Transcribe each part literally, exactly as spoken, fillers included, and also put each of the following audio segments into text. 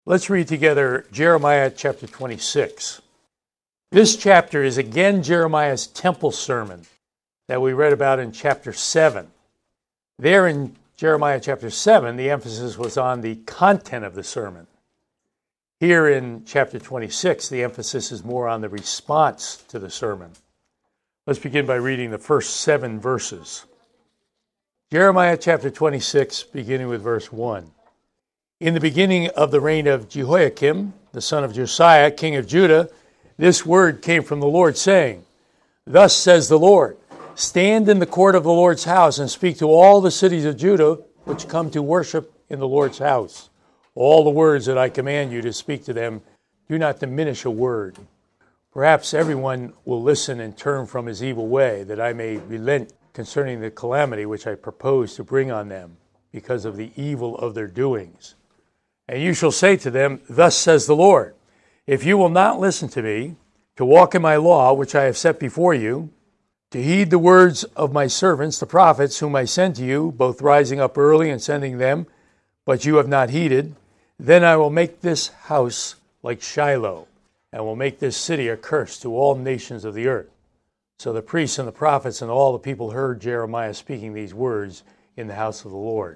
Let's read together Jeremiah chapter twenty-six. This chapter is again Jeremiah's temple sermon that we read about in chapter seven. There in Jeremiah chapter seven, the emphasis was on the content of the sermon. Here in chapter twenty-six, the emphasis is more on the response to the sermon. Let's begin by reading the first seven verses. Jeremiah chapter twenty-six, beginning with verse one. In the beginning of the reign of Jehoiakim, the son of Josiah, king of Judah, this word came from the Lord, saying, Thus says the Lord, stand in the court of the Lord's house and speak to all the cities of Judah which come to worship in the Lord's house. All the words that I command you to speak to them, do not diminish a word. Perhaps everyone will listen and turn from his evil way, that I may relent concerning the calamity which I propose to bring on them, because of the evil of their doings. And you shall say to them, Thus says the Lord, if you will not listen to me, to walk in my law which I have set before you, to heed the words of my servants, the prophets, whom I send to you, both rising up early and sending them, but you have not heeded, then I will make this house like Shiloh, and will make this city a curse to all nations of the earth. So the priests and the prophets and all the people heard Jeremiah speaking these words in the house of the Lord.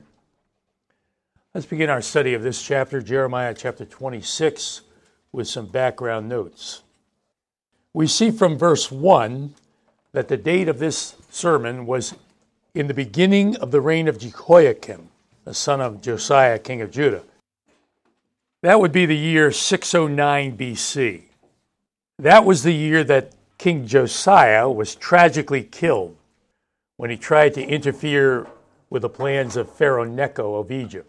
Let's begin our study of this chapter, Jeremiah chapter twenty-six, with some background notes. We see from verse one that the date of this sermon was in the beginning of the reign of Jehoiakim, the son of Josiah, king of Judah. That would be the year six oh nine B C. That was the year that King Josiah was tragically killed when he tried to interfere with the plans of Pharaoh Necho of Egypt.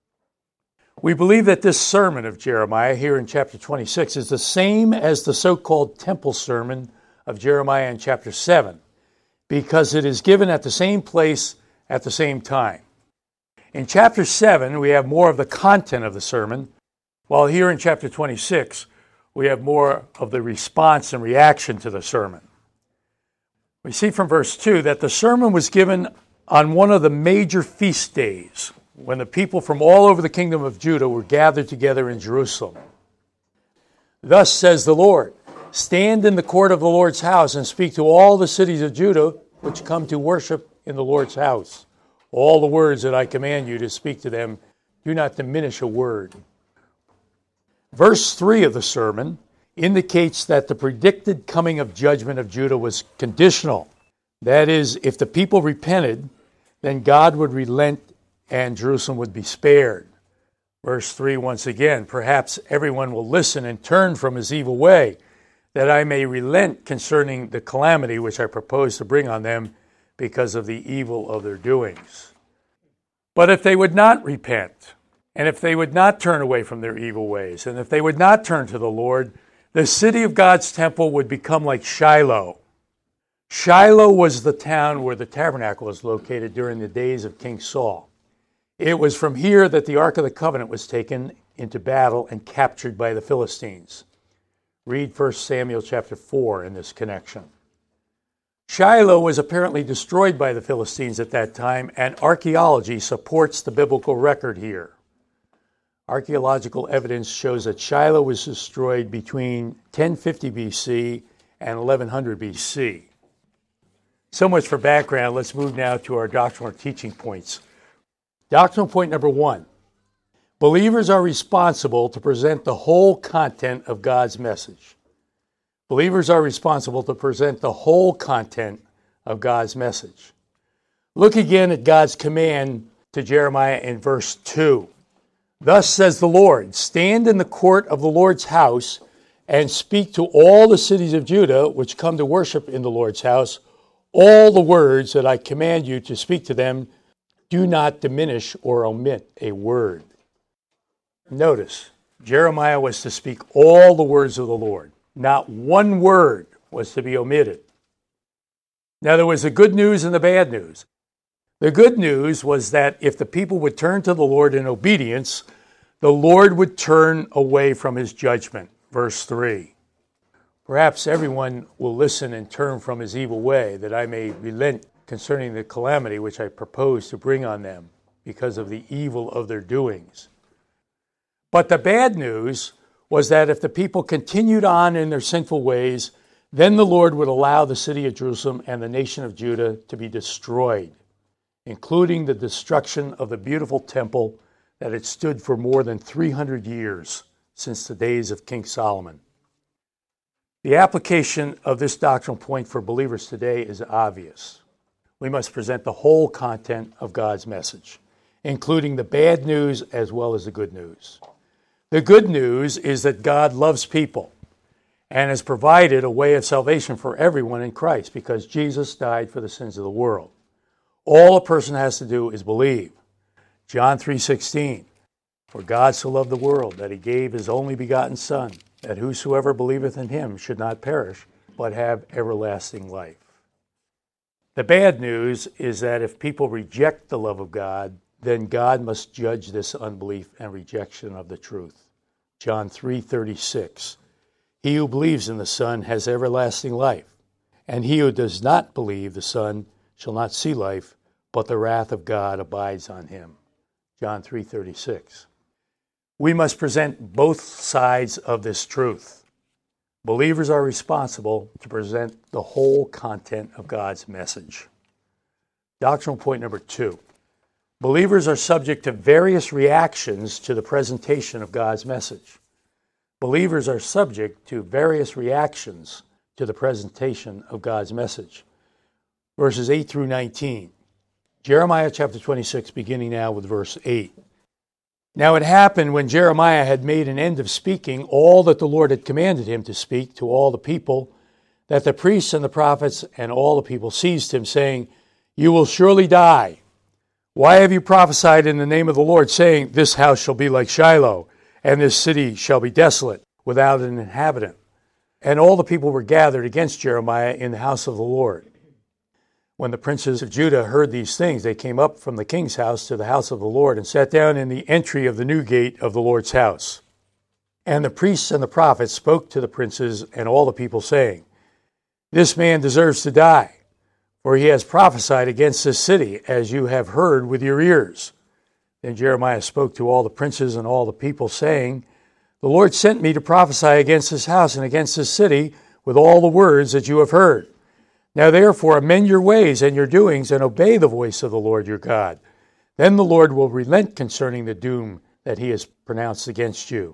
We believe that this sermon of Jeremiah here in chapter twenty-six is the same as the so-called temple sermon of Jeremiah in chapter seven, because it is given at the same place at the same time. In chapter seven, we have more of the content of the sermon, while here in chapter twenty-six, we have more of the response and reaction to the sermon. We see from verse two that the sermon was given on one of the major feast days, when the people from all over the kingdom of Judah were gathered together in Jerusalem. Thus says the Lord, stand in the court of the Lord's house and speak to all the cities of Judah which come to worship in the Lord's house. All the words that I command you to speak to them, do not diminish a word. Verse three of the sermon indicates that the predicted coming of judgment of Judah was conditional. That is, if the people repented, then God would relent and Jerusalem would be spared. Verse three, once again, perhaps everyone will listen and turn from his evil way, that I may relent concerning the calamity which I propose to bring on them because of the evil of their doings. But if they would not repent, and if they would not turn away from their evil ways, and if they would not turn to the Lord, the city of God's temple would become like Shiloh. Shiloh was the town where the tabernacle was located during the days of King Saul. It was from here that the Ark of the Covenant was taken into battle and captured by the Philistines. Read First Samuel chapter four in this connection. Shiloh was apparently destroyed by the Philistines at that time, and archaeology supports the biblical record here. Archaeological evidence shows that Shiloh was destroyed between ten fifty B C and eleven hundred B C. So much for background. Let's move now to our doctrinal teaching points. Doctrinal point number one. Believers are responsible to present the whole content of God's message. Believers are responsible to present the whole content of God's message. Look again at God's command to Jeremiah in verse two. Thus says the Lord, stand in the court of the Lord's house and speak to all the cities of Judah which come to worship in the Lord's house all the words that I command you to speak to them. Do not diminish or omit a word. Notice, Jeremiah was to speak all the words of the Lord. Not one word was to be omitted. Now, there was the good news and the bad news. The good news was that if the people would turn to the Lord in obedience, the Lord would turn away from his judgment. Verse three. Perhaps everyone will listen and turn from his evil way, that I may relent concerning the calamity which I propose to bring on them because of the evil of their doings. But the bad news was that if the people continued on in their sinful ways, then the Lord would allow the city of Jerusalem and the nation of Judah to be destroyed, including the destruction of the beautiful temple that had stood for more than three hundred years since the days of King Solomon. The application of this doctrinal point for believers today is obvious. We must present the whole content of God's message, including the bad news as well as the good news. The good news is that God loves people and has provided a way of salvation for everyone in Christ because Jesus died for the sins of the world. All a person has to do is believe. John three sixteen, for God so loved the world that he gave his only begotten Son, that whosoever believeth in him should not perish, but have everlasting life. The bad news is that if people reject the love of God, then God must judge this unbelief and rejection of the truth. John three thirty-six, he who believes in the Son has everlasting life, and he who does not believe the Son shall not see life, but the wrath of God abides on him. John three thirty-six. We must present both sides of this truth. Believers are responsible to present the whole content of God's message. Doctrinal point number two. Believers are subject to various reactions to the presentation of God's message. Believers are subject to various reactions to the presentation of God's message. Verses eight through nineteen. Jeremiah chapter twenty-six, beginning now with verse eight. Now it happened when Jeremiah had made an end of speaking all that the Lord had commanded him to speak to all the people, that the priests and the prophets and all the people seized him, saying, You will surely die. Why have you prophesied in the name of the Lord, saying, This house shall be like Shiloh, and this city shall be desolate, without an inhabitant? And all the people were gathered against Jeremiah in the house of the Lord. When the princes of Judah heard these things, they came up from the king's house to the house of the Lord, and sat down in the entry of the new gate of the Lord's house. And the priests and the prophets spoke to the princes and all the people, saying, This man deserves to die, for he has prophesied against this city, as you have heard with your ears. Then Jeremiah spoke to all the princes and all the people, saying, The Lord sent me to prophesy against this house and against this city with all the words that you have heard. Now therefore amend your ways and your doings, and obey the voice of the Lord your God. Then the Lord will relent concerning the doom that he has pronounced against you.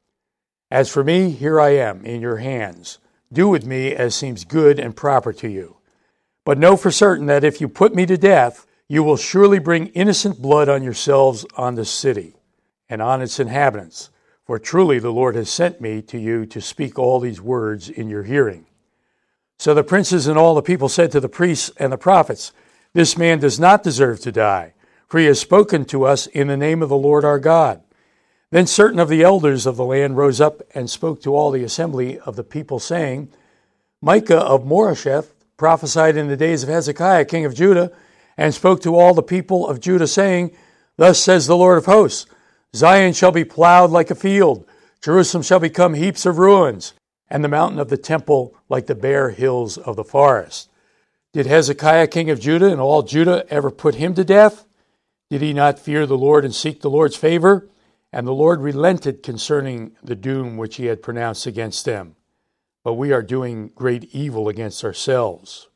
As for me, here I am in your hands. Do with me as seems good and proper to you. But know for certain that if you put me to death, you will surely bring innocent blood on yourselves on this city and on its inhabitants. For truly the Lord has sent me to you to speak all these words in your hearing. So the princes and all the people said to the priests and the prophets, This man does not deserve to die, for he has spoken to us in the name of the Lord our God. Then certain of the elders of the land rose up and spoke to all the assembly of the people, saying, Micah of Moresheth prophesied in the days of Hezekiah, king of Judah, and spoke to all the people of Judah, saying, Thus says the Lord of hosts, Zion shall be plowed like a field, Jerusalem shall become heaps of ruins, and the mountain of the temple like the bare hills of the forest. Did Hezekiah, king of Judah, and all Judah ever put him to death? Did he not fear the Lord and seek the Lord's favor? And the Lord relented concerning the doom which he had pronounced against them. But we are doing great evil against ourselves.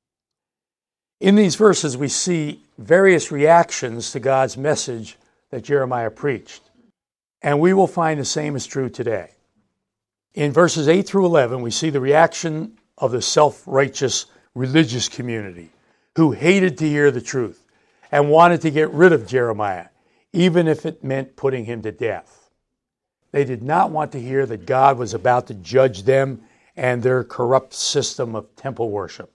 In these verses, we see various reactions to God's message that Jeremiah preached. And we will find the same is true today. In verses eight through eleven, we see the reaction of the self-righteous religious community who hated to hear the truth and wanted to get rid of Jeremiah, even if it meant putting him to death. They did not want to hear that God was about to judge them and their corrupt system of temple worship.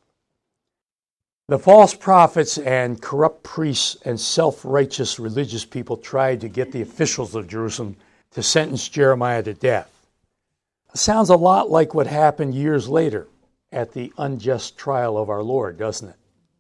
The false prophets and corrupt priests and self-righteous religious people tried to get the officials of Jerusalem to sentence Jeremiah to death. It sounds a lot like what happened years later at the unjust trial of our Lord, doesn't it?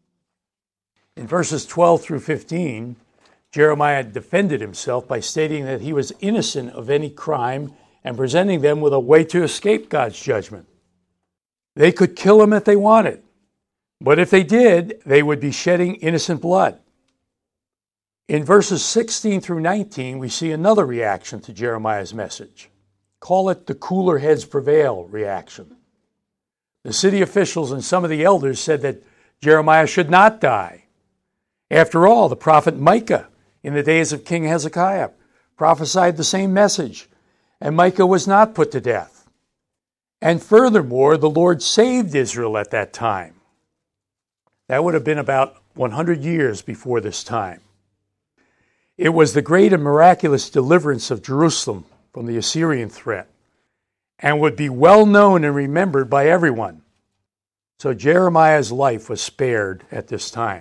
In verses twelve through fifteen, Jeremiah defended himself by stating that he was innocent of any crime and presenting them with a way to escape God's judgment. They could kill him if they wanted, but if they did, they would be shedding innocent blood. In verses sixteen through nineteen, we see another reaction to Jeremiah's message. Call it the cooler heads prevail reaction. The city officials and some of the elders said that Jeremiah should not die. After all, the prophet Micah, in the days of King Hezekiah, prophesied the same message, and Micah was not put to death. And furthermore, the Lord saved Israel at that time. That would have been about one hundred years before this time. It was the great and miraculous deliverance of Jerusalem from the Assyrian threat, and would be well known and remembered by everyone. So Jeremiah's life was spared at this time.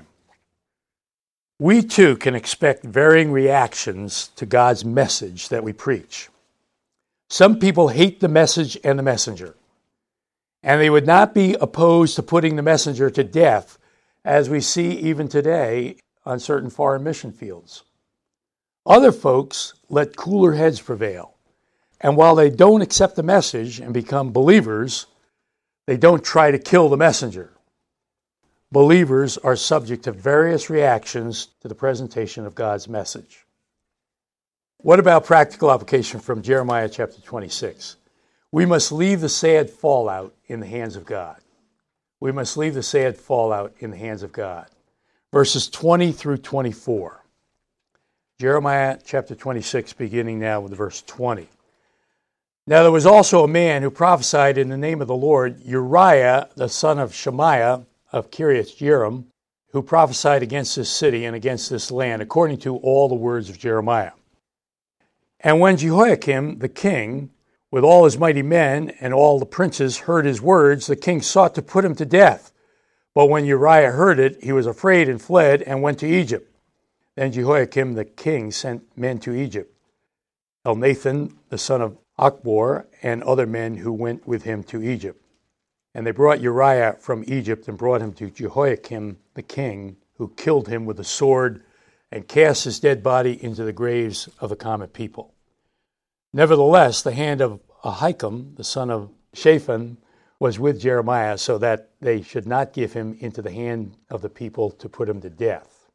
We too can expect varying reactions to God's message that we preach. Some people hate the message and the messenger, and they would not be opposed to putting the messenger to death, as we see even today on certain foreign mission fields. Other folks let cooler heads prevail, and while they don't accept the message and become believers, they don't try to kill the messenger. Believers are subject to various reactions to the presentation of God's message. What about practical application from Jeremiah chapter twenty-six? We must leave the sad fallout in the hands of God. We must leave the sad fallout in the hands of God. Verses twenty through twenty-four. Jeremiah chapter twenty-six, beginning now with verse twenty. Now there was also a man who prophesied in the name of the Lord, Uriah, the son of Shemaiah of Kiriath Jearim, who prophesied against this city and against this land, according to all the words of Jeremiah. And when Jehoiakim the king, with all his mighty men and all the princes, heard his words, the king sought to put him to death. But when Uriah heard it, he was afraid and fled and went to Egypt. Then Jehoiakim the king sent men to Egypt, Elnathan the son of Achbor, and other men who went with him to Egypt. And they brought Uriah from Egypt and brought him to Jehoiakim the king, who killed him with a sword and cast his dead body into the graves of the common people. Nevertheless, the hand of Ahikam, the son of Shaphan, was with Jeremiah, so that they should not give him into the hand of the people to put him to death.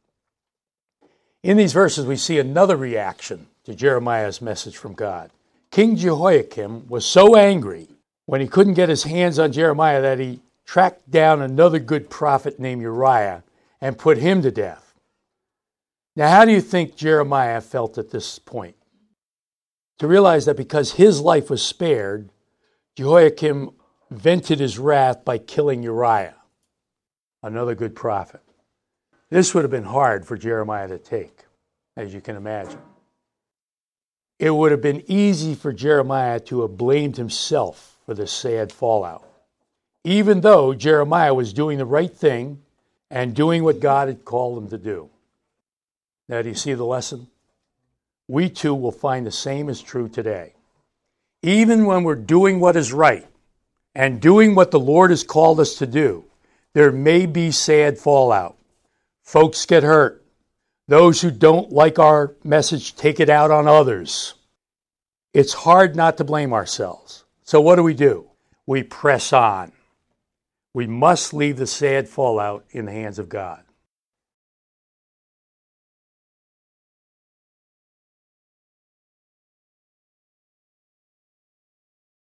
In these verses, we see another reaction to Jeremiah's message from God. King Jehoiakim was so angry when he couldn't get his hands on Jeremiah that he tracked down another good prophet named Uriah and put him to death. Now, how do you think Jeremiah felt at this point? To realize that because his life was spared, Jehoiakim vented his wrath by killing Uriah, another good prophet. This would have been hard for Jeremiah to take, as you can imagine. It would have been easy for Jeremiah to have blamed himself for this sad fallout, even though Jeremiah was doing the right thing and doing what God had called him to do. Now, do you see the lesson? We too will find the same is true today. Even when we're doing what is right and doing what the Lord has called us to do, there may be sad fallout. Folks get hurt. Those who don't like our message take it out on others. It's hard not to blame ourselves. So what do we do? We press on. We must leave the sad fallout in the hands of God.